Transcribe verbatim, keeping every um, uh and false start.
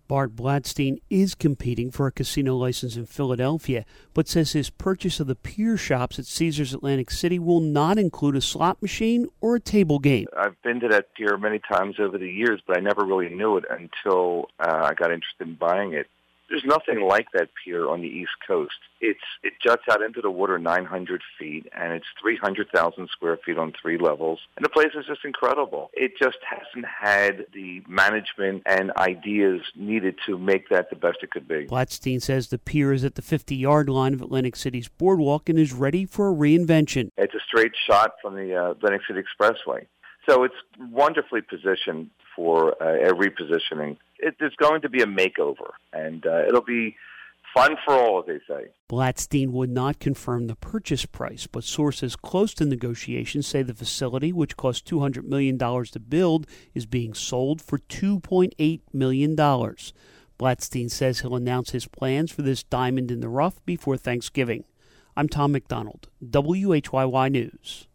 Bart Blatstein is competing for a casino license in Philadelphia, but says his purchase of the Pier Shops at Caesars Atlantic City will not include a slot machine or a table game. I've been to that pier many times over the years, but I never really knew it until uh, I got interested in buying it. There's nothing like that pier on the East Coast. It's It juts out into the water nine hundred feet, and it's three hundred thousand square feet on three levels. And the place is just incredible. It just hasn't had the management and ideas needed to make that the best it could be. Blatstein says the pier is at the fifty-yard line of Atlantic City's boardwalk and is ready for a reinvention. It's a straight shot from the uh, Atlantic City Expressway. So it's wonderfully positioned for uh, a repositioning. It, there's going to be a makeover, and uh, it'll be fun for all, as they say. Blatstein would not confirm the purchase price, but sources close to negotiations say the facility, which cost two hundred million dollars to build, is being sold for two point eight million dollars. Blatstein says he'll announce his plans for this diamond in the rough before Thanksgiving. I'm Tom McDonald, W H Y Y News.